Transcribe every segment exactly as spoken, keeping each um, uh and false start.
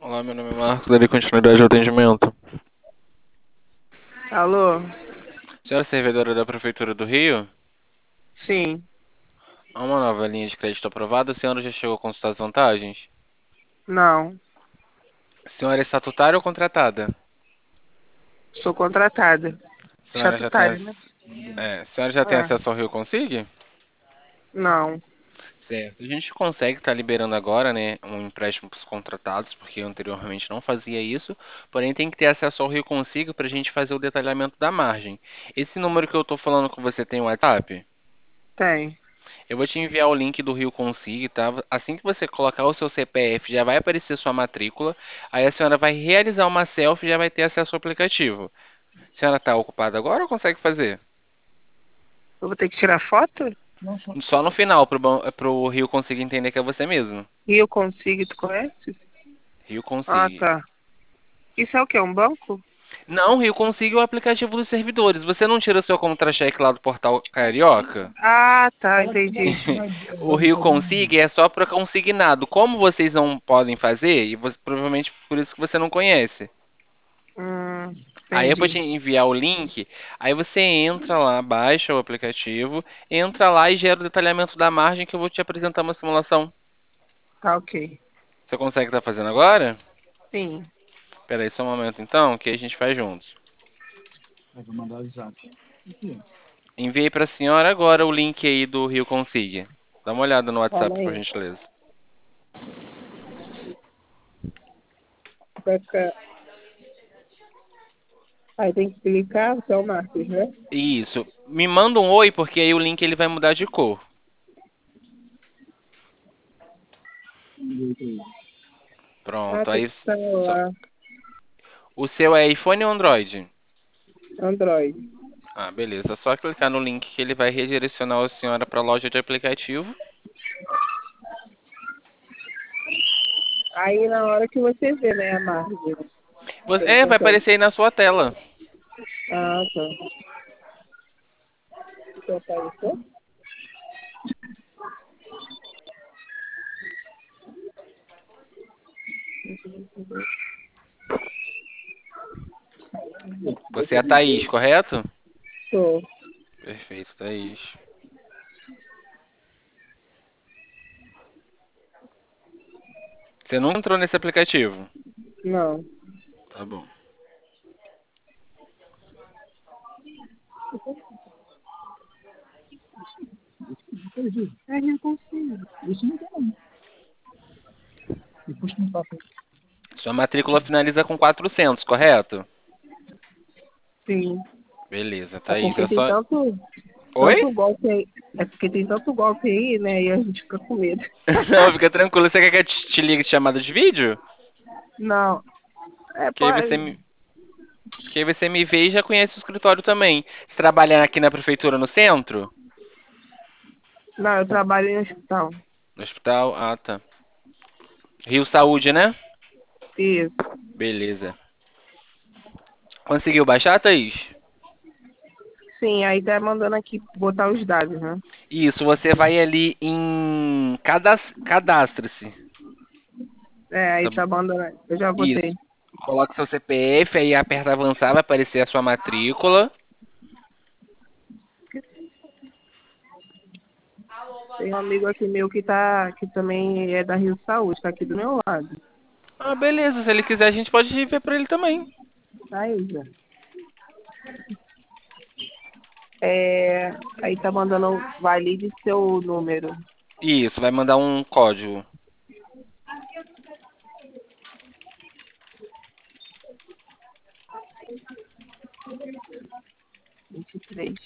Olá, meu nome é Marcos, darei continuidade ao atendimento. Alô? Senhora servidora da Prefeitura do Rio, Sim. há uma nova linha de crédito aprovada, a senhora já chegou a consultar as vantagens? Não. A senhora é estatutária ou contratada? Sou contratada. A senhora já tem, Estatutária, né? ac- é, a senhora já tem É. acesso ao Rio Consigue? Não. Certo. A gente consegue estar liberando agora, né, um empréstimo para os contratados, porque anteriormente não fazia isso, porém tem que ter acesso ao Rio Consigo para a gente fazer o detalhamento da margem. Esse número que eu estou falando com você tem WhatsApp? Tem. Eu vou te enviar o link do Rio Consigo, tá? Assim que você colocar o seu C P F, já vai aparecer sua matrícula. Aí a senhora vai realizar uma selfie e já vai ter acesso ao aplicativo. A senhora está ocupada agora ou consegue fazer? Eu vou ter que tirar foto? Só no final, pro, ban- pro Rio Consigo entender que é você mesmo. E eu consigo, tu conhece? Rio Ah, Consigo. tá. Isso é o quê? Um banco? Não, Rio Consigo é o aplicativo dos servidores. Você não tira seu contra-cheque lá do portal Carioca? Ah, tá, entendi. O Rio Consigo é só para consignado. Como vocês não podem fazer, e você- provavelmente por isso que você não conhece. Hum, Aí eu vou te entendi. enviar o link, aí você entra lá, baixa o aplicativo, entra lá e gera o detalhamento da margem que eu vou te apresentar uma simulação. Tá, ok. Você consegue estar fazendo agora? Sim. Espera aí só um momento então, que a gente faz juntos. Enviei para a senhora agora o link aí do Rio Consiga. Dá uma olhada no Fala WhatsApp, por aí. gentileza. Vai ficar... Aí tem que clicar, que é o Marcos, né? Isso. Me manda um oi, porque aí o link ele vai mudar de cor. Ah, Pronto, tem aí que estar só- lá. o seu é iPhone ou Android? Android. Ah, beleza. É só clicar no link que ele vai redirecionar a senhora para a loja de aplicativo. Aí na hora que você vê, né, a margem. Você- Você É, vai consegue. aparecer aí na sua tela. Ah, tá. Deixa eu aparecer. Você é a Thaís, correto? Tô. Perfeito, Thaís. Você nunca entrou nesse aplicativo? Não. Tá bom. É, eu consigo. Sua matrícula finaliza com quatrocentos, correto? Sim. Beleza, É Thaís. porque É tem só. tanto, Oi? tanto golpe aí. É porque tem tanto golpe aí, né? E a gente fica com medo. Não, fica tranquilo. Você quer que eu te te ligue de chamada de vídeo? Não. É, Que aí você pode. me, que aí você me vê e já conhece o escritório também. Você trabalha aqui na prefeitura no centro? Não, eu trabalho em hospital. No hospital? Ah, tá. Rio Saúde, né? Isso. Beleza. Conseguiu baixar, Thaís? Sim, aí tá mandando aqui botar os dados, né? Isso, você vai ali em cadas- cadastre-se. É, aí Tá tá mandando. Eu já botei. Isso. Coloca seu C P F, aí aperta avançar, vai aparecer a sua matrícula. Tem um amigo aqui meu que tá, que também é da Rio Saúde, tá aqui do meu lado. Ah, beleza. Se ele quiser, a gente pode ver pra ele também. Aí, já. É, aí tá mandando valide seu número. Isso, vai mandar um código. vinte e três.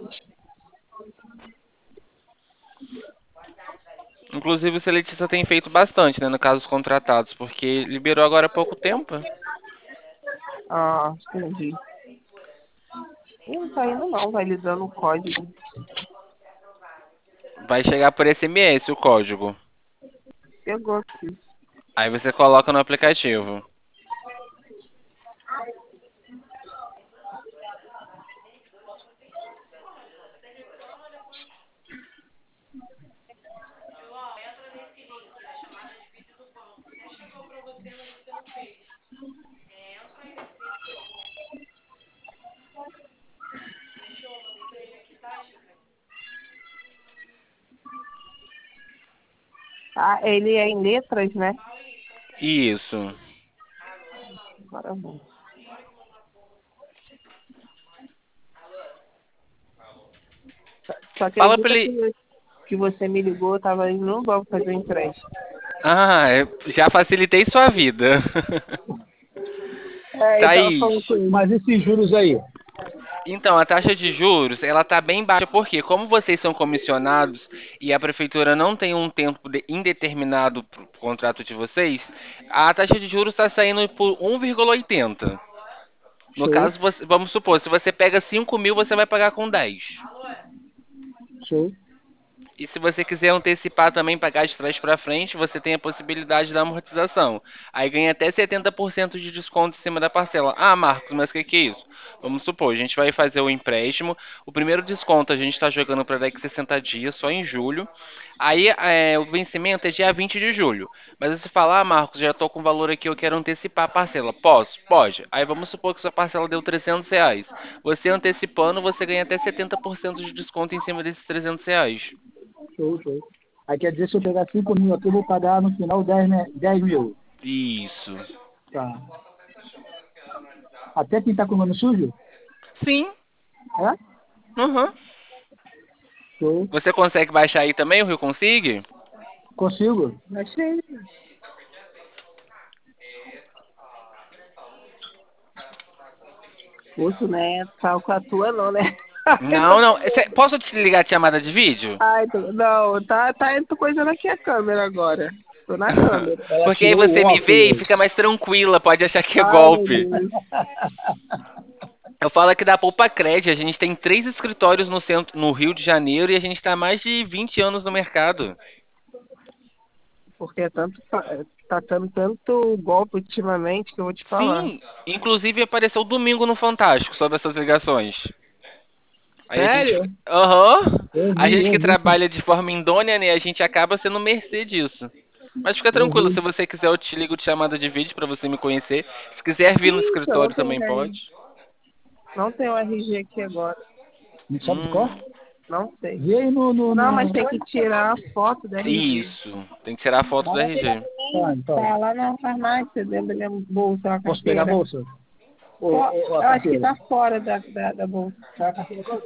Inclusive, o Letícia tem feito bastante, né, no caso dos contratados, porque liberou agora há pouco tempo. Ah, entendi. Ih, não tá indo não, vai lhe dando o código. Vai chegar por S M S o código. Chegou aqui. Aí você coloca no aplicativo. Ah, ele é em letras, né? Isso. Agora bom. Só Fala pra acredita ele. que, que você me ligou, eu tava indo no banco fazer um empréstimo. Ah, é- já facilitei sua vida. É, então falando com Thaís, ele. Mas esses juros aí, então a taxa de juros, ela tá bem baixa, porque como vocês são comissionados e a prefeitura não tem um tempo de- indeterminado pro contrato de vocês, a taxa de juros está saindo por um vírgula oitenta. No show, caso, você- vamos supor, se você pega cinco mil, você vai pagar com dez. show, E se você quiser antecipar também, pagar de trás para frente, você tem a possibilidade da amortização. Aí ganha até setenta por cento de desconto em cima da parcela. Ah, Marcos, mas o que, que é isso? Vamos supor, a gente vai fazer o empréstimo. O primeiro desconto a gente está jogando para daqui sessenta dias, só em julho. Aí é, o vencimento é dia vinte de julho. Mas você fala, ah, Marcos, já estou com o valor aqui, eu quero antecipar a parcela. Posso? Pode. Aí vamos supor que sua parcela deu trezentos reais. Você antecipando, você ganha até setenta por cento de desconto em cima desses trezentos reais. show, show. Aí quer dizer, se eu pegar cinco mil aqui, eu vou pagar no final dez né, dez mil. Isso. Tá. Até quem tá com o nome sujo? Sim. É? Uhum. Show. Você consegue baixar aí também, o Rio Consigue? Consigo? Achei. Poxa, né? Tal com a tua não, né? Não, não. Cê- posso te ligar de chamada de vídeo? Ai, tô- não, tá, tá, eu tô coisando aqui a câmera agora. Tô na câmera. Ela Porque aí tirou o você me vê e óculos. fica mais tranquila, pode achar que é Ai, meu golpe. Deus. Eu falo aqui da Poupa Cred, a gente tem três escritórios no centro, no Rio de Janeiro e a gente está há mais de vinte anos no mercado. Porque é tanto, fa- tá tendo tanto golpe ultimamente que eu vou te falar. Sim, inclusive apareceu domingo no Fantástico sobre essas ligações. Aí a gente, Sério? aham, Eu a vi, gente que eu vi, trabalha de forma indônia, né, a gente acaba sendo mercê disso. Mas fica eu tranquilo, se vi. você quiser eu te ligo de chamada de vídeo pra você me conhecer. Se quiser vir no Ih, eu não escritório tenho também R G. pode. Não tenho R G aqui agora. Não sabe de cor? Hum, Não sei. Vê aí no... no, Não, mas no... tem que tirar a foto do R G. isso, tem que tirar a foto do Ah, R G. tá, então. Tá lá na farmácia, dentro da minha bolsa, a Posso pegar a carteira. bolsa? Ou, Ó, ou eu a acho que carteira? tá fora da, da, da bolsa. Tá a carteira pra mim.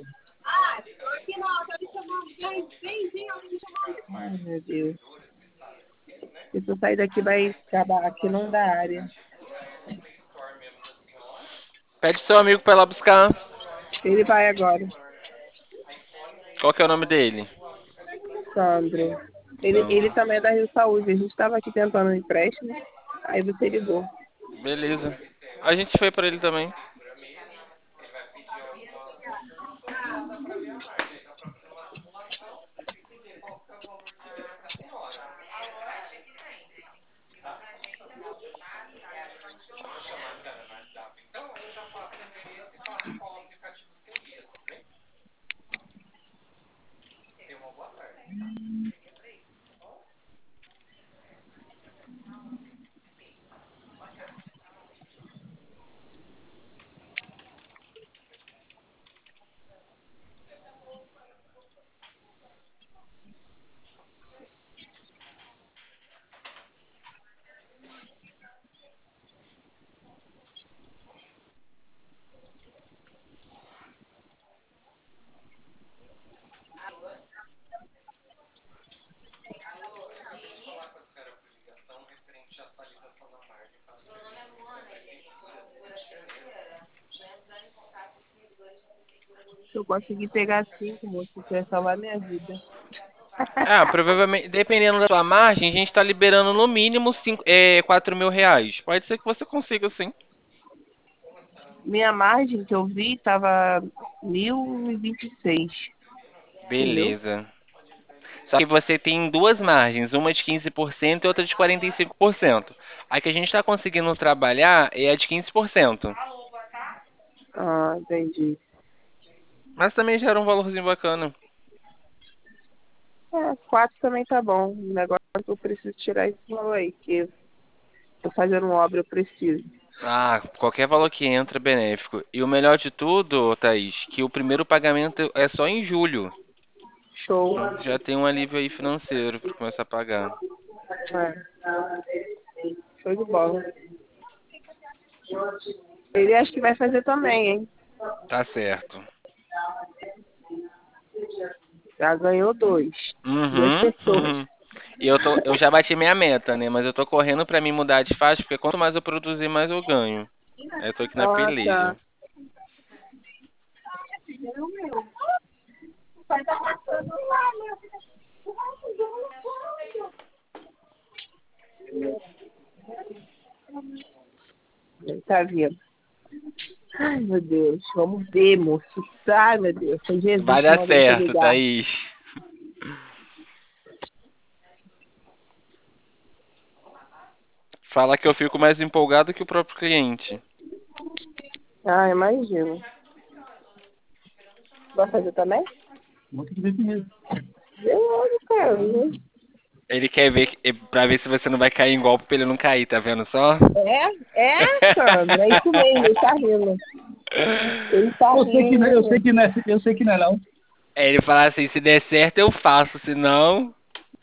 Ai, meu Deus. Se tu sair daqui, vai acabar aqui não dá área. Pede seu amigo pra ir lá buscar. Ele vai agora, Qual que é o nome dele? Sandro. Ele, Então, ele também é da Rio Saúde. A gente tava aqui tentando um empréstimo. Aí você ligou. beleza. A gente foi pra ele também. Se eu conseguir pegar cinco, moço, você vai salvar minha vida. Ah, provavelmente, dependendo da sua margem, a gente está liberando no mínimo cinco, é, quatro mil reais. Pode ser que você consiga, sim. Minha margem que eu vi tava mil e vinte e seis. Entendeu? Beleza. Só que você tem duas margens, uma de quinze por cento e outra de quarenta e cinco por cento. A que a gente está conseguindo trabalhar é a de quinze por cento. Ah, entendi. Mas também já era um valorzinho bacana. É, quatro também tá bom. O negócio é que eu preciso tirar esse valor aí, que tô fazendo obra, eu preciso. Ah, qualquer valor que entra é benéfico. E o melhor de tudo, Thaís, que o primeiro pagamento é só em julho. Show. Então já tem um alívio aí financeiro para começar a pagar. É, show de bola. Ele acho que vai fazer também, hein? Tá certo. Já ganhou dois. Duas Uhum, pessoas. uhum. E eu, tô, eu já bati minha meta, né? Mas eu tô correndo pra me mudar de faixa, porque quanto mais eu produzir, mais eu ganho. Aí eu tô aqui na Ah, tá. peleja. Ele tá vindo. Ai, meu Deus. Vamos ver, moço. Ai, meu Deus. Foi Jesus Vai que dar mandou você certo, ligar. Thaís. Fala que eu fico mais empolgado que o próprio cliente. Ah, imagino. Vai fazer também? Vou ter que ver primeiro. Eu olho, cara. Né? Ele quer ver que- pra ver se você não vai cair em golpe pra ele não cair, tá vendo só? É? É, Sandra. É isso mesmo. Ele tá rindo. Ele tá Eu sei que não, eu rindo. sei que não é, eu sei que não é não. Aí ele fala assim, se der certo eu faço, se não,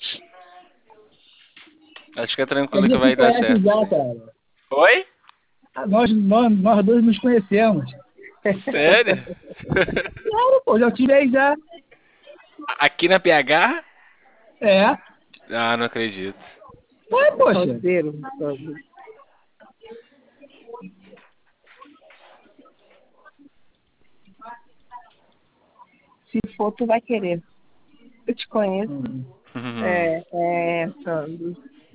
acho que é A tranquilo que gente se vai dar conhece certo. já, cara. Oi? Ah, Nós, nós, nós dois nos conhecemos. Sério? Claro, pô, já tive aí já. Aqui na P H? É. Ah, não acredito. Vai, poxa. Rodeiro, Sandra. Se for, tu vai querer. Eu te conheço. Hum. É, é, Sandro.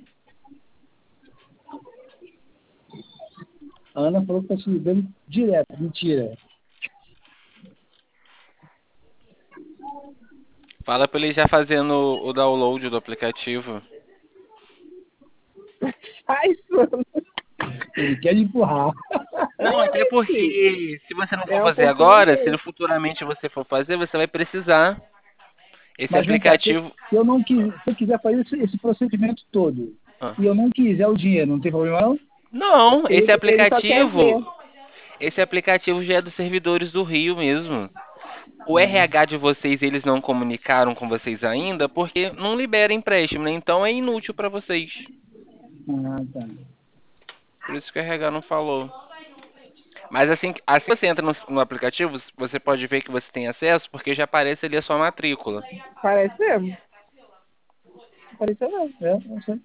A Ana falou que tá te ligando direto. Mentira. Fala pra ele já fazendo o download do aplicativo. Ai, Sandro. Ele quer me empurrar. Não, até É, filho. porque se você não for É fazer agora, oportunidade. se futuramente você for fazer, você vai precisar. Esse Mas vem cá, se, aplicativo. se eu não quiser, se eu quiser fazer esse, esse procedimento todo Ah. e eu não quiser o dinheiro, não tem problema não? Não, esse Ele, ele só quer ver. aplicativo. Esse aplicativo já é dos servidores do Rio mesmo. O R H de vocês, eles não comunicaram com vocês ainda porque não libera empréstimo, né? Então é inútil pra vocês. Ah, tá. Por isso que o R H não falou. Mas assim, que- assim que você entra no, no aplicativo, você pode ver que você tem acesso porque já aparece ali a sua matrícula. Parece mesmo. Parece mesmo. É, não sei.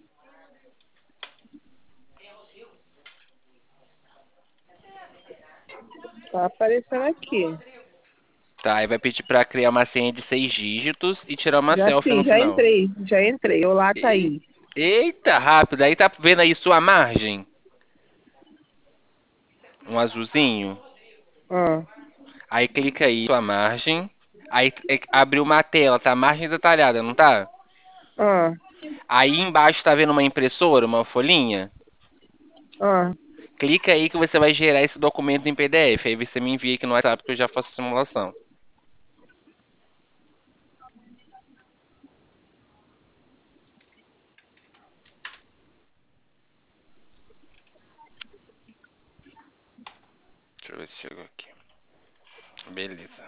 Tá aparecendo aqui. Tá, aí vai pedir pra criar uma senha de seis dígitos e tirar uma Já selfie no fiz, já final. entrei. Já entrei. Olá, E- Thaís. Eita, rápido. Aí tá vendo aí sua margem? Um azulzinho? Ah, Aí clica aí, sua margem. Aí é, abriu uma tela, tá? Margem detalhada, não tá? ah, Aí embaixo tá vendo uma impressora, uma folhinha? ah. Clica aí que você vai gerar esse documento em P D F. Aí você me envia aqui no WhatsApp que eu já faço a simulação. Deixa eu ver se chegou aqui. Beleza.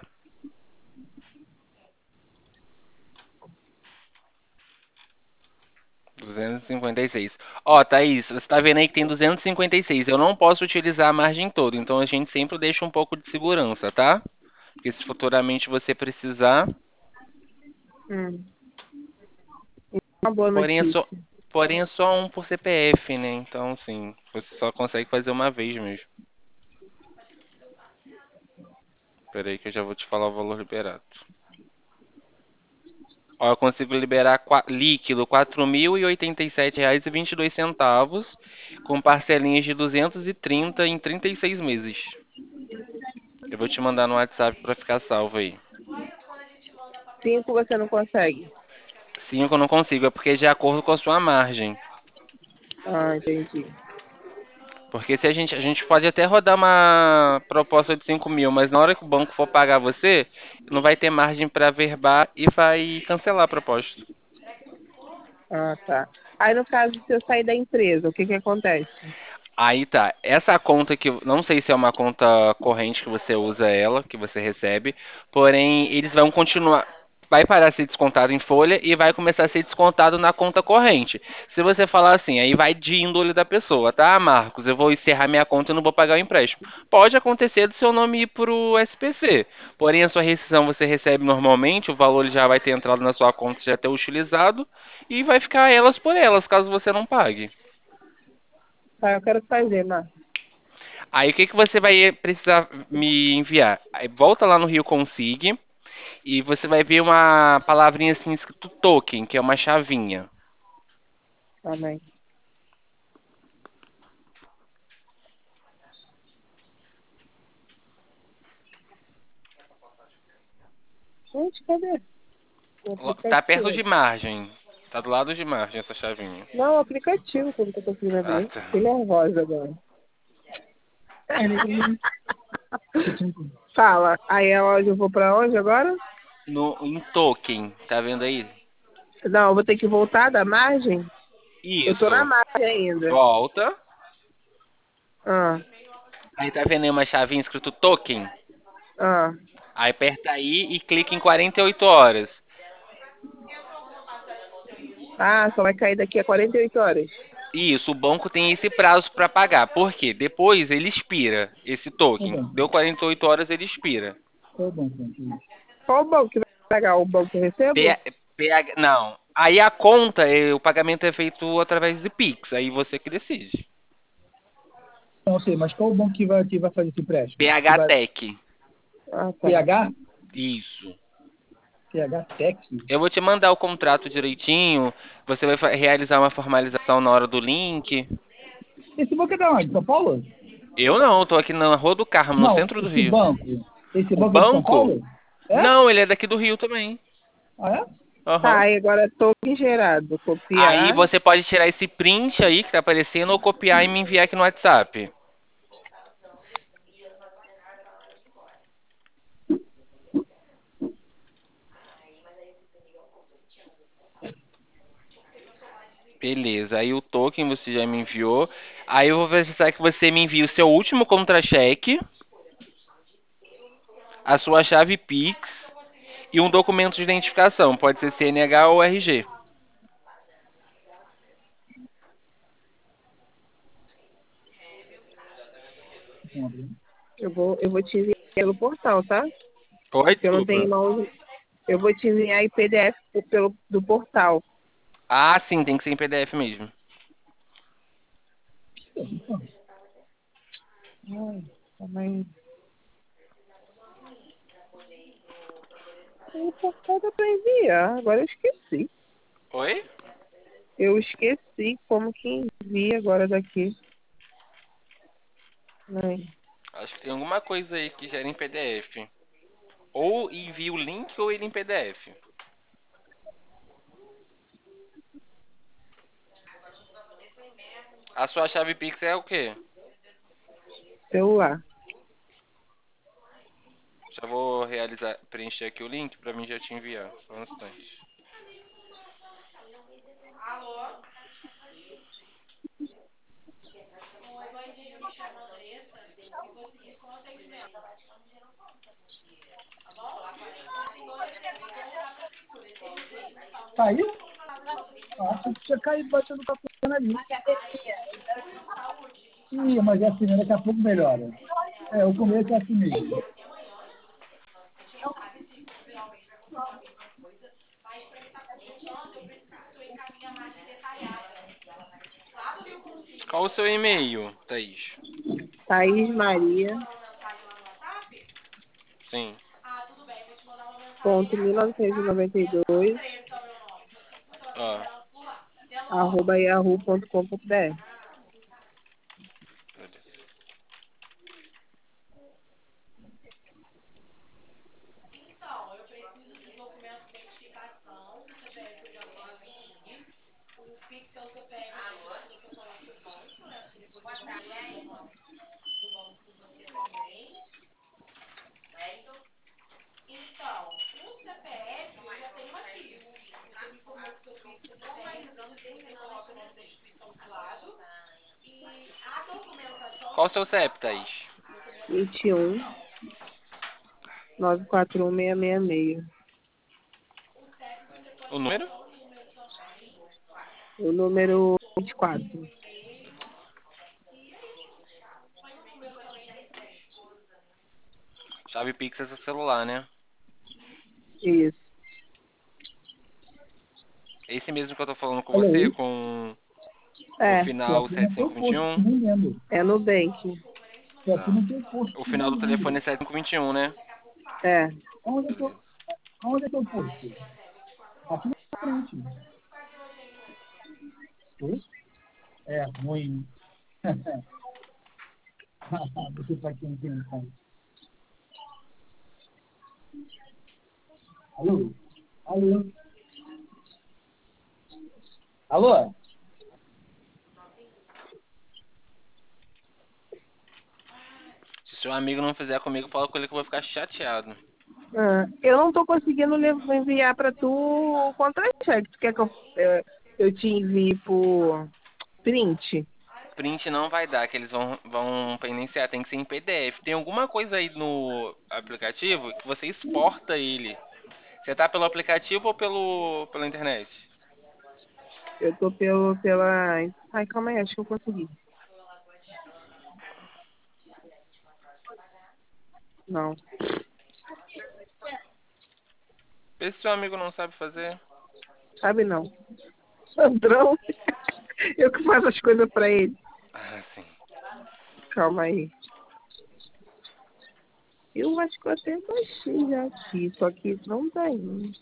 duzentos e cinquenta e seis. Ó, Thaís, você tá vendo aí que tem duzentos e cinquenta e seis. Eu não posso utilizar a margem toda, então a gente sempre deixa um pouco de segurança, tá? Porque se futuramente você precisar. Hum. Uma boa Porém é notícia. só, porém é só um por C P F, né? Então, assim, você só consegue fazer uma vez mesmo. Espera aí que eu já vou te falar o valor liberado. Ó, eu consigo liberar qua- líquido quatro mil e oitenta e sete reais e vinte e dois centavos, com parcelinhas de duzentos e trinta em trinta e seis meses. Eu vou te mandar no WhatsApp pra ficar salvo aí. Cinco você não consegue. Cinco eu não consigo, é porque é de acordo com a sua margem. Ah, entendi. Porque se a gente, a gente pode até rodar uma proposta de cinco mil, mas na hora que o banco for pagar você, não vai ter margem para verbar e vai cancelar a proposta. Ah, tá. Aí, no caso, se eu sair da empresa, o que que acontece? Aí tá, essa conta que eu não sei se é uma conta corrente que você usa ela, que você recebe, porém eles vão continuar. vai parar de ser descontado em folha e vai começar a ser descontado na conta corrente. Se você falar assim, aí vai de índole da pessoa, tá, Marcos? Eu vou encerrar minha conta e não vou pagar o empréstimo. Pode acontecer do seu nome ir pro S P C. Porém, a sua rescisão você recebe normalmente, o valor já vai ter entrado na sua conta, já ter utilizado, e vai ficar elas por elas, caso você não pague. Tá, eu quero fazer, Mar. Aí o que, que você vai precisar me enviar? Aí volta lá no Rio Consig e você vai ver uma palavrinha assim escrito token, que é uma chavinha. Amém. Gente, cadê? O Tá perto aplicativo. de margem. Tá do lado de margem essa chavinha. Não, o aplicativo que eu não tô conseguindo Ah, abrir. tá. Fiquei nervosa agora. Você tinha que- Fala. Aí é onde eu vou pra onde agora? No, em token, tá vendo aí? Não, eu vou ter que voltar da margem? Eu tô na Isso. margem ainda. Volta. Ah, Aí tá vendo aí uma chavinha escrito token? ah. Aí aperta aí e clica em quarenta e oito horas. Ah, só vai cair daqui a quarenta e oito horas. Isso, o banco tem esse prazo para pagar. Por quê? Depois ele expira, esse Tá token. bom, Deu quarenta e oito horas, ele expira. tá bom, tranquilo. Qual o banco que vai pagar? O banco que eu recebo? P- PH, não. Aí a conta, eh, o pagamento é feito através de Pix. Aí você que decide. Não sei, mas qual o banco que vai, que vai fazer esse empréstimo? Que PH vai... Tech. Ah, tá. PH? Isso. PH Tech? Eu vou te mandar o contrato direitinho. Você vai fa- realizar uma formalização na hora do link. Esse banco é da onde? São Paulo? Eu não, eu tô aqui na Rua do Carmo, no Não, centro do esse Rio. banco. Esse O banco é de São banco? Paulo? É? Não, ele é daqui do Rio também. Ah, é? Tá, Aham. aí agora token gerado. Aí Copiar. você pode tirar esse print aí que tá aparecendo ou copiar e me enviar aqui no WhatsApp. Beleza, aí o token você já me enviou. Aí eu vou precisar que você me envie o seu último contra-cheque, a sua chave Pix e um documento de identificação. Pode ser C N H ou R G. Eu vou, eu vou te enviar pelo portal, tá? Oi, Porque eu não tenho desculpa. mouse. Eu vou te enviar em P D F por- pelo, do portal. Ah, sim, tem que ser em P D F mesmo. Ai, também. O portal dá pra enviar. Agora eu esqueci. Oi? Eu esqueci como que envia agora daqui. Ai. Acho que tem alguma coisa aí que gera em P D F. Ou envia o link ou ele em P D F. A sua chave Pix é o quê? Celular. Já vou realizar, preencher aqui o link pra mim já te enviar. Só um instante. Caiu? Ah, achei que tinha caído batendo com a perna ali. Ih, mas é assim, né? Daqui a pouco melhora. É, o começo é assim mesmo. Qual o seu e-mail, Thaís? Thaís Maria. Sim. Ponto mil novecentos e noventa e dois Ó. arroba yahoo ponto com ponto br. Qual o seu C E P, Thaís? vinte e um nove quatro um seis seis seis. O número? O número vinte e quatro. Chave Pix é seu celular, né? Isso. Esse mesmo que eu tô falando com Olha você, aí. com o É, final Aqui sete no teu cinco dois posto, um. nem lembro. é Nubank. Tô aqui Tá. no teu posto, O final nem do telefone é lembro. sete cinco dois um, né? É. Onde é que eu, Beleza. onde é que eu posto? Aqui na frente. Oi? É, ruim. Você vai quem tem, cara. Alô? Alô? Alô? Se seu amigo não fizer comigo, fala com ele que eu vou ficar chateado. Ah, eu não tô conseguindo le- enviar pra tu o contra-cheque. Tu quer que eu, eu, eu te envie por print? Print não vai dar, que eles vão, vão iniciar, tem que ser em P D F. Tem alguma coisa aí no aplicativo que você exporta ele. Você tá pelo aplicativo ou pelo, pela internet? Eu tô pelo, pela... Ai, calma aí, acho que eu consegui. Não. Vê se seu amigo não sabe fazer. Sabe não. Sandrão. Eu que faço as coisas pra ele. Ah, sim. Calma aí. Eu acho que eu até baixei já aqui, só que não tá indo.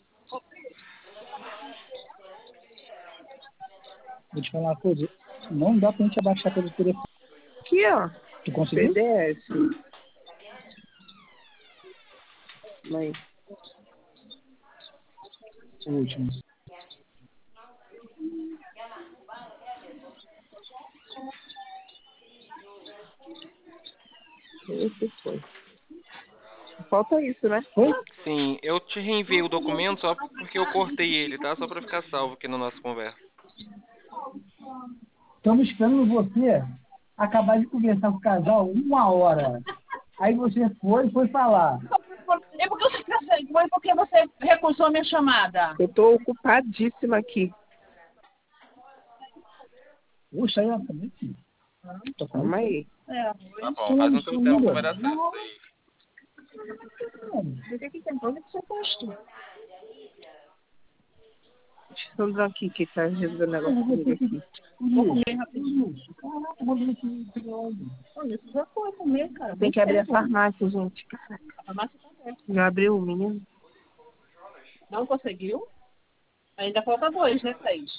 Vou te falar uma coisa. Não dá pra gente abaixar pelo telefone. Aqui, ó. Tu conseguiu? P D F. Mãe. O último. Esse foi. Falta isso, né? Oi? Sim, eu te reenviei o documento só porque eu cortei ele, tá? Só pra ficar salvo aqui na nossa conversa. Estamos esperando você acabar de conversar com o casal uma hora. Aí você foi e foi falar. É porque você foi porque você recusou a minha chamada. Eu tô ocupadíssima aqui. Poxa, aí, também, filho. Tô falando Calma sério. aí. É. Tá bom, faz no seu tempo que vai dar certo aí. Por que que tem problema que você posto? Sandrão aqui, que tá resolvendo o negócio comigo aqui. Vou comer rapidinho. Caraca, vou ver aqui. Olha, isso já foi comer, cara. Tem que abrir a farmácia, gente. A farmácia tá aberta. Já abriu o menino? Não conseguiu? Ainda falta dois, né, Thaís?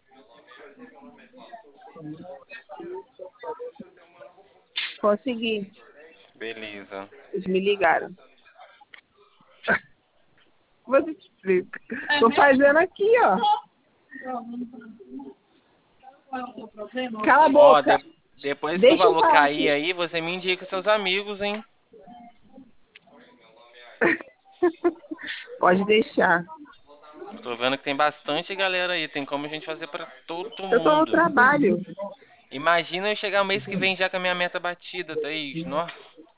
Consegui. Beleza. Eles me ligaram. Você te explica. É Tô mesmo? fazendo aqui, ó. Qual é o seu problema? Cala a Ó, boca. de- depois que o Deixa eu valor falar cair aqui. aí, você me indica seus amigos, hein? Pode deixar. Eu tô vendo que tem bastante galera aí, tem como a gente fazer pra todo Eu tô no mundo. trabalho. Imagina eu chegar mês que vem já com a minha meta batida, Thaís. Nossa.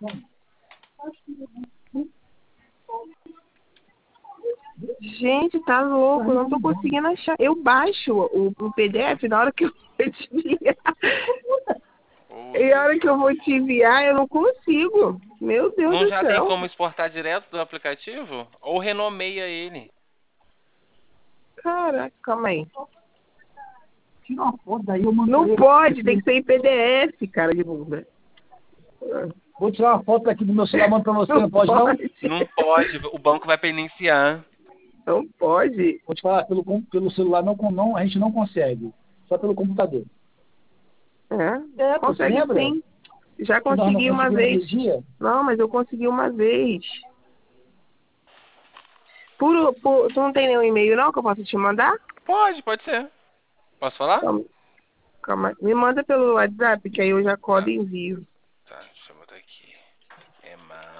Gente, tá louco. Eu não tô conseguindo achar. Eu baixo o, o P D F na hora que eu vou te enviar. Oh, E a hora Jesus. que eu vou te enviar, eu não consigo. Meu Deus Não do já tem céu. como exportar direto do aplicativo? Ou renomeia ele? Caraca, calma aí. Tira uma foto daí, eu mando Não pra ele. pode, tem que ser em P D F, cara de bunda. Vou tirar uma foto aqui do meu celular, mando pra você, não, pode não? Não pode, o banco vai penitenciar. Não pode. Vou te falar, pelo, com- pelo celular não, com- não, a gente não consegue. Só pelo computador. É, É, pô, você consegue lembra? sim. Já Que nós não consegui uma conseguimos vez. aquele dia? Não, mas eu consegui uma vez. Por, por, tu não tem nenhum e-mail não que eu possa te mandar? Pode, pode ser. Posso falar? Calma, calma. Me manda pelo WhatsApp, que aí eu já codo e envio. Tá, deixa eu botar aqui. É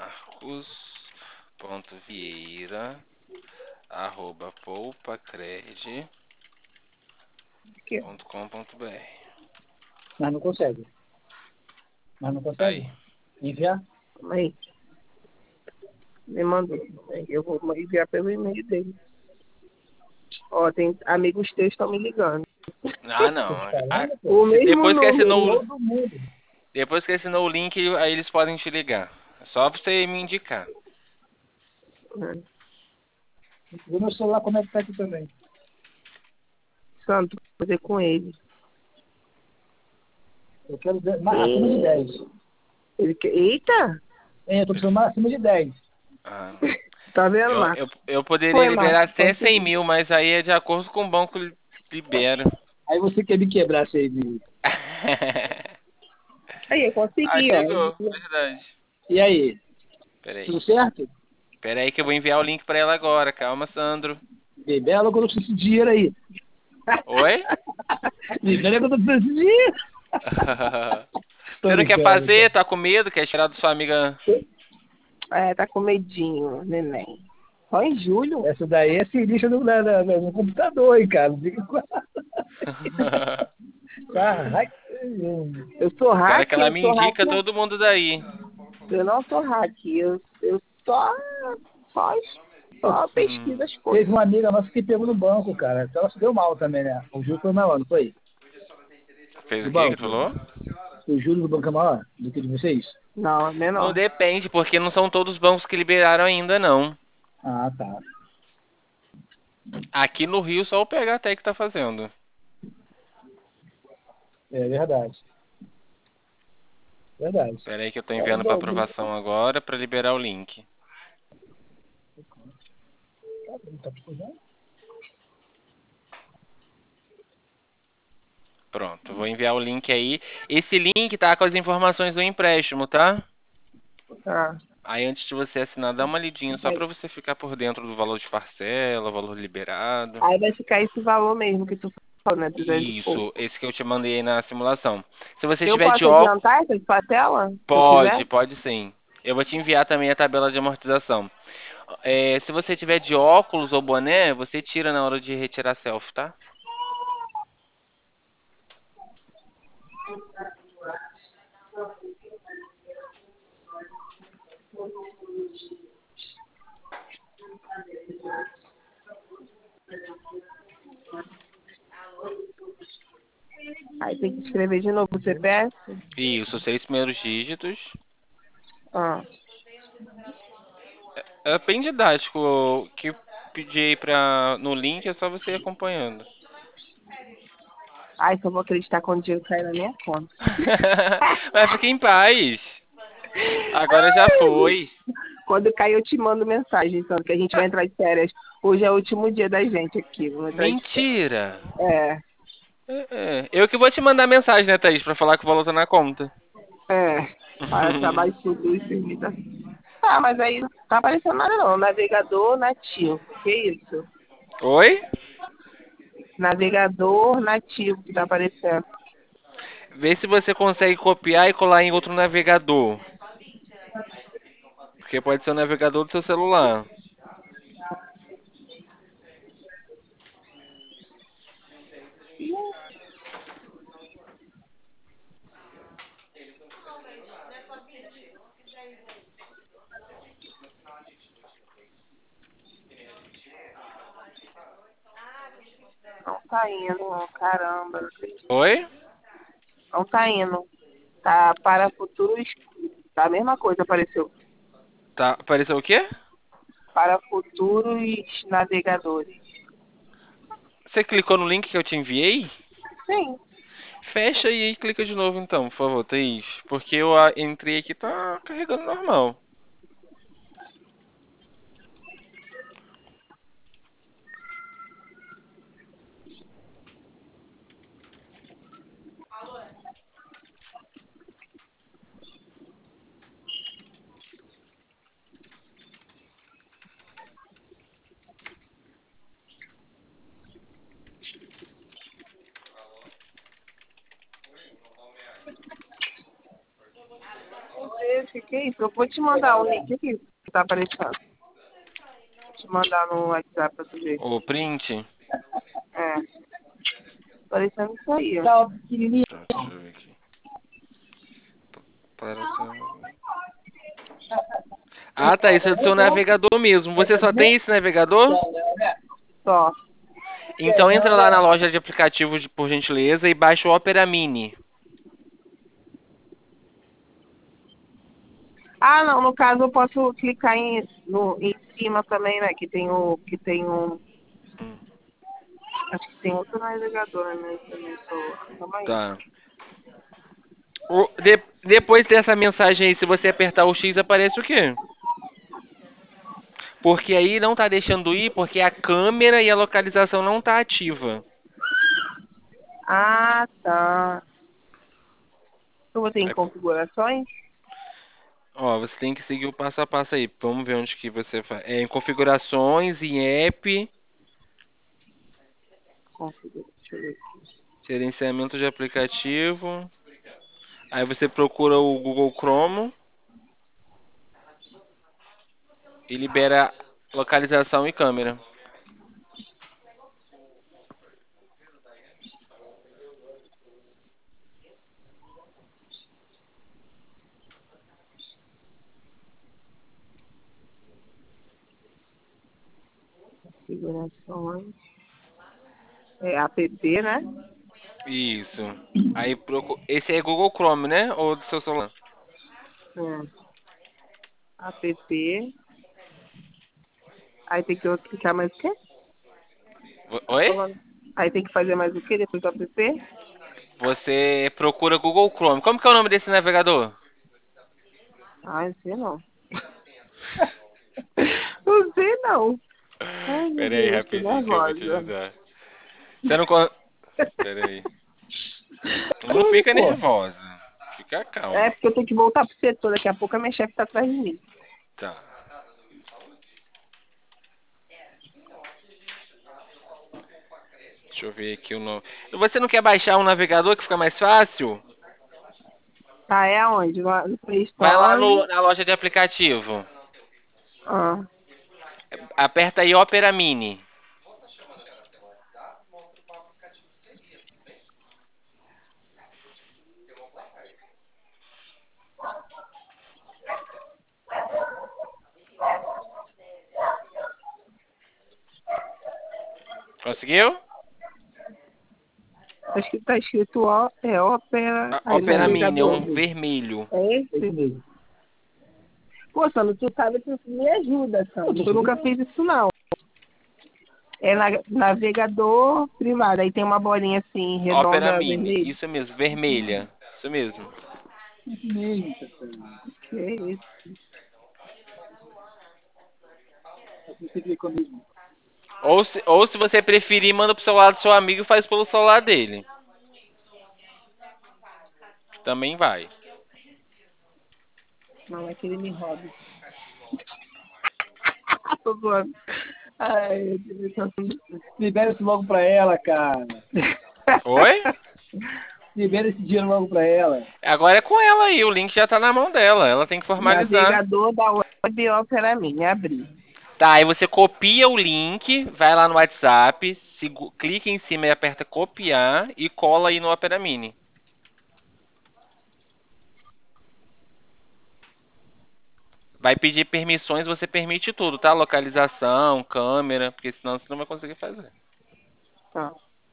marcos.vieira arroba poupacred Aqui, ponto com ponto br. Mas não consegue. Mas não consegue? Aí. Enviar? calma aí. Me manda. Eu vou enviar pelo e-mail dele. Ó, tem amigos teus estão me ligando. Ah, não. Ah, O se mesmo depois que número. assinou, o- Todo mundo. depois que assinou o link, aí eles podem te ligar. É só pra você me indicar. Vê meu celular como é que tá aqui também. Santo, vou fazer com ele. Eu quero ver mais acima de dez. ele quer... Eita! É, eu tô precisando mais acima de dez. Ah. Tá vendo, Eu, Marcos? eu, eu poderia Foi, liberar Marcos, até consegui. cem mil, mas aí é de acordo com o banco li- libera. Aí você quer me quebrar, seis mil. Aí, eu Ah, consegui, chegou, ó. verdade. E aí? Peraí. Tudo certo? Peraí que eu vou enviar o link pra ela agora. Calma, Sandro. Libera que eu não preciso desse dinheiro aí. Oi? Libera que eu não preciso desse dinheiro. Tô Você não quer brincando, fazer? Tá com medo? Quer tirar da sua amiga? É, tá com medinho, neném. Só em julho? Essa daí é sinistra no, na- na- no computador, hein, cara. Não fica com Caralho. Eu sou Cara, hack, que ela eu me sou hack. indica todo mundo daí. Eu não sou hack, eu, eu só, só, só pesquiso as Teve coisas. uma amiga nossa que pegou no banco, cara. Então ela se deu mal também, né? O juro foi maior, não foi? Fez Do o que que tu banco. falou? O juro do banco é maior do que de vocês? Não, é Não menor. depende, porque não são todos os bancos que liberaram ainda, não. Ah, tá. Aqui no Rio só o P H T que tá fazendo. É verdade. Verdade. Pera aí que eu tô enviando pra aprovação agora pra liberar o link. Pronto, vou enviar o link aí. Esse link tá com as informações do empréstimo, tá? Tá. Aí antes de você assinar, dá uma lidinha só pra você ficar por dentro do valor de parcela, valor liberado. Aí vai ficar esse valor mesmo que tu falou, né? duzentos e pouco. Isso, esse que eu te mandei aí na simulação. Se você Eu tiver de posso óculos, adiantar essa parcela? Se eu pode, quiser? pode sim. Eu vou te enviar também a tabela de amortização. É, se você tiver de óculos ou boné, você tira na hora de retirar selfie, tá? Aí tem que escrever de novo o C P F? Isso, os seis primeiros dígitos. Ah. É bem didático. O que eu pedi aí pra, no link é só você ir acompanhando. Ai, só vou acreditar quando o dinheiro cair na minha conta. Mas fique em paz. Agora já foi. Quando cair, eu te mando mensagem, então, que a gente vai entrar de férias. Hoje é o último dia da gente aqui. Vamos entrar de Mentira. férias. É, é. Eu que vou te mandar mensagem, né, Thaís, pra falar que o valor tá na conta. É, é. Para trabalho tudo isso aí. Tá... Ah, mas aí não tá aparecendo nada não. Navegador nativo. Que isso? Oi? Navegador nativo que tá aparecendo. Vê se você consegue copiar e colar em outro navegador. Porque pode ser o navegador do seu celular. Não tá indo, caramba. Não acredito. Oi? Não tá indo. Tá para futuros. Tá a mesma coisa, apareceu. Tá, apareceu o quê? Para futuros navegadores. Você clicou no link que eu te enviei? Sim. Fecha aí e clica de novo então, por favor, Thaís. Porque eu ah, entrei aqui e tá carregando normal. O que é isso? Eu vou te mandar o link aqui que tá aparecendo. Vou te mandar no WhatsApp pra tu ver. O print? É. Aparecendo isso aí, ó. Tá, pequenininho. Tá, deixa eu ver aqui. Para o seu... Ah, tá, isso é do seu navegador mesmo. Você só tem esse navegador? Só. Então entra lá na loja de aplicativos, por gentileza, e baixa o Opera Mini. Ah, não, no caso eu posso clicar em, no, em cima também, né? Que tem o. Que tem um. Hum, Acho que tem outro navegador, né? Também sou. Calma aí. Tá. O- de- depois dessa mensagem aí, se você apertar o X, aparece o quê? Porque aí não tá deixando ir, porque a câmera e a localização não tá ativa. Ah, tá. Eu vou ter em Aí, pô, configurações? ó, você tem que seguir o passo a passo aí. Vamos ver onde que você faz. É, em configurações, em app, Configura, deixa eu ver. gerenciamento de aplicativo. Aí você procura o Google Chrome e libera localização e câmera. Configurações. É app, né? Isso. Aí procu... Esse é Google Chrome, né? Ou do seu celular? É. App. Aí tem que eu clicar mais o quê? Vo- Tá Oi? falando. Aí tem que fazer mais o quê depois do app? Você procura Google Chrome. Como que é o nome desse navegador? Ai, não sei não. Não sei não. Ai, meu Pera aí, Deus, tô rapidinho que eu vou te nervosa. ajudar. Você não... con- Pera aí. Não Tudo, fica pô. nervosa. Fica É calma. porque eu tenho que voltar pro setor. Daqui a pouco a minha chefe tá atrás de mim. Tá. Deixa eu ver aqui o nome. Você não quer baixar um navegador que fica mais fácil? Tá, é aonde? No no Play Vai lá Store. no- na loja de aplicativo. Ah, Aperta aí Opera Mini. Conseguiu? acho que tá escrito ó, é ópera, A- aí Opera Mini, é navegador. um vermelho. É Esse esse? mesmo. Pô, Sandro, tu sabe que tu me ajuda, Sandro. Eu nunca fiz isso não. É na- navegador privado. Aí tem uma bolinha assim, Opera redonda, Mini, vermelha. isso mesmo, vermelha. Isso mesmo. Esse mesmo, Catarina. Que é isso? Você vê comigo. Ou se, ou se você preferir, manda pro celular do seu amigo e faz pelo celular dele. Também vai. Não, é que ele me rouba. Tô zoando. Ai, meu Deus, tá tudo- Libera isso logo pra ela, cara. Oi? Libera esse dinheiro logo pra ela. Agora é com ela aí, o link já tá na mão dela. Ela tem que formalizar. Navegador da web Opera Mini, abri. Tá, aí você copia o link, vai lá no WhatsApp, segu- clica em cima e aperta copiar e cola aí no Opera Mini. Vai pedir permissões, você permite tudo, tá? Localização, câmera, porque senão você não vai conseguir fazer. Tá.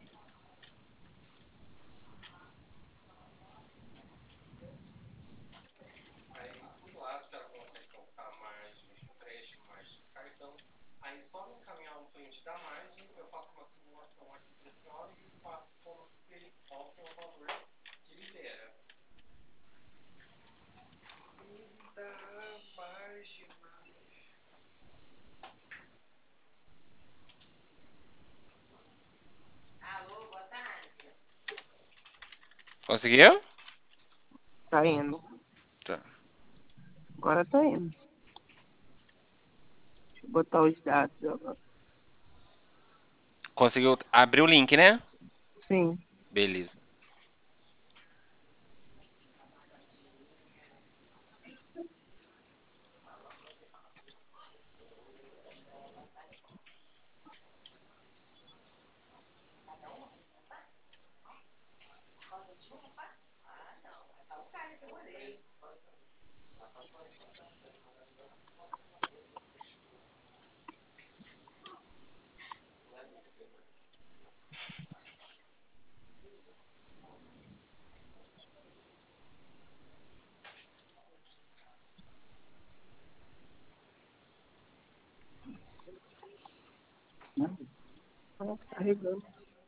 Conseguiu? Tá indo. Tá. Agora tá indo. Deixa eu botar os dados agora. Conseguiu abrir o link, né? Sim. Beleza. Carregando.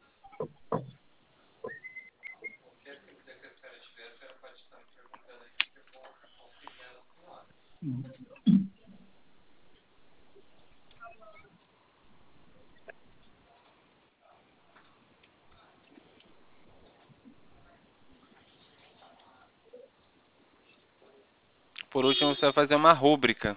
Por último, você vai fazer uma rúbrica.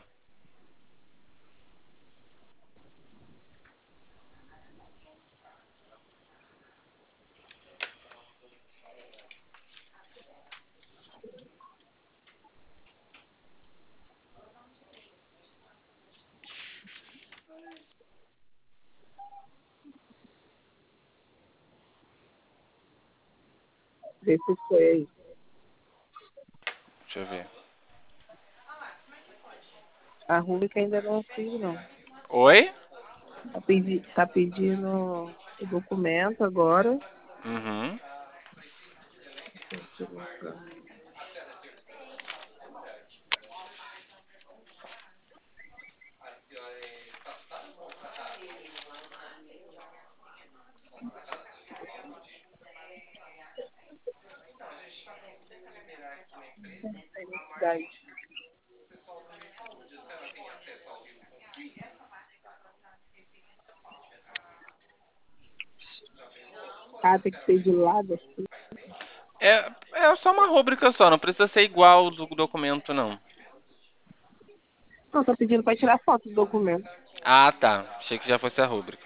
Vê se foi aí. Deixa eu ver. A Rúbrica ainda não fiz, não. Oi? Tá, pedi, tá pedindo o documento agora. Uhum. Daí. Ah, tem que ser de lado assim. É, é só uma rúbrica só, não precisa ser igual do documento, não. Não, tá pedindo pra tirar foto do documento. Ah, tá. Achei que já fosse a rúbrica.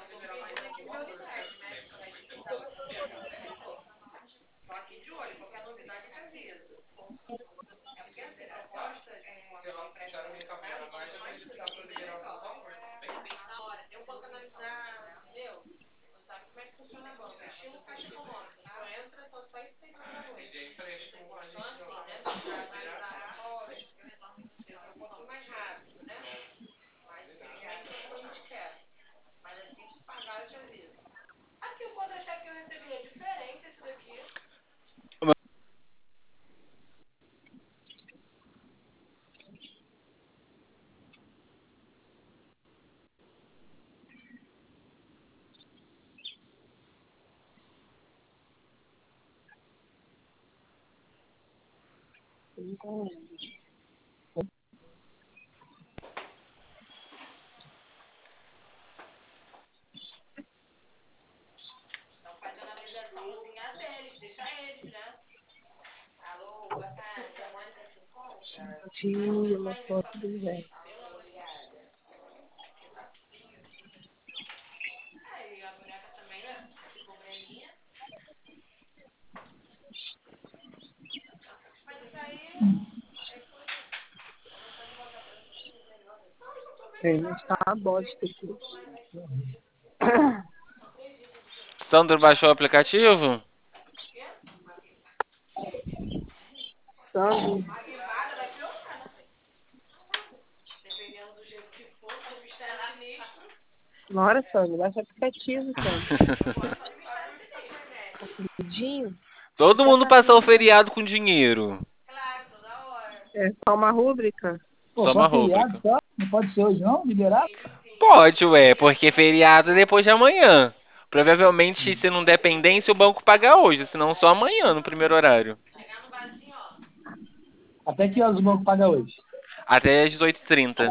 Então, tira uma foto do velho. É, mas tá uma bosta aqui. Sandro baixou o aplicativo? Sandro. Bora, Sandro. Baixa o aplicativo, Sandro. Tá queridinho. Todo Já mundo tá passou o queridinho. feriado com dinheiro. É só uma rúbrica? Pô, Só só uma feriado, rúbrica. só? Não pode ser hoje, não? Liberar? Pode, ué, porque feriado é depois de amanhã. Provavelmente, se não der pendência, o banco paga hoje, senão só amanhã, no primeiro horário. Até que horas o banco paga hoje? Até às dezoito e trinta.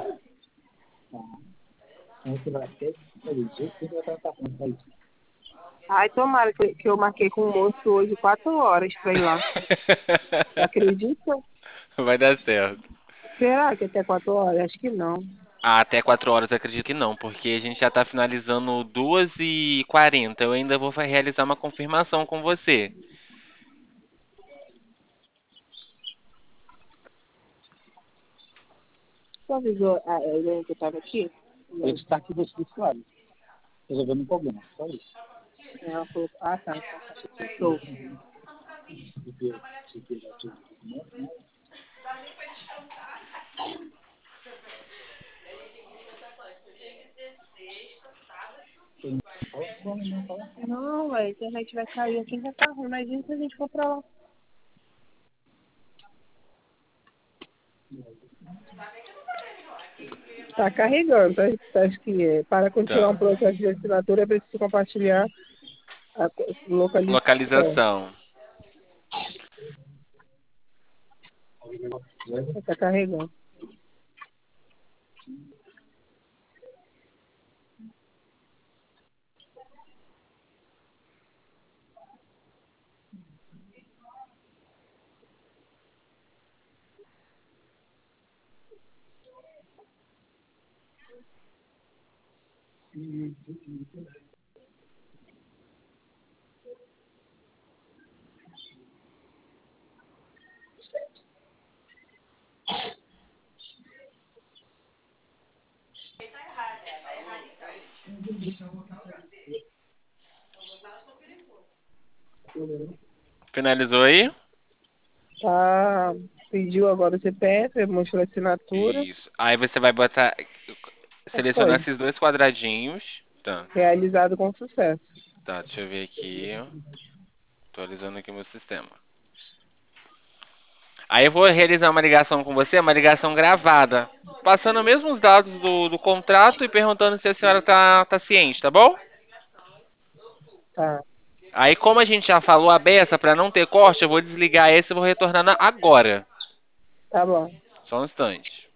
Aí você vai até fazer jeito que vai estar passando pra isso. Ai, tomara que, que eu marquei com o moço hoje quatro horas pra ir lá. Você acredita? Vai dar certo. Será que até quatro horas? Acho que não. Ah, até quatro horas eu acredito que não, porque a gente já tá finalizando duas e quarenta. Eu ainda vou fa- realizar uma confirmação com você. Você avisou a Helena que eu tava aqui? Ele está aqui do escritório, resolvendo um problema, só isso. Ela falou, ah, tá. Show. Porque se tiver tudo documento, né? Tem como não falar? Não, a internet vai cair aqui já tá ruim. Imagina se a gente for pra lá. Tá carregando, tá? Tá, acho que é. Para continuar um Tá. processo de assinatura, é preciso compartilhar a co- localização. Localização. Tá carregando. Finalizou aí? Tá. Pediu agora o C P F, mostrou a assinatura. Isso. Aí você vai botar. Selecionar Foi. esses dois quadradinhos. Tá. Realizado com sucesso. Tá, deixa eu ver aqui. Atualizando aqui o meu sistema. Aí eu vou realizar uma ligação com você, uma ligação gravada. Passando os mesmos dados do, do contrato e perguntando se a senhora tá, tá ciente, tá bom? Tá. Aí, como a gente já falou a beça, para não ter corte, eu vou desligar esse e vou retornar na- agora. Tá bom. Só um instante.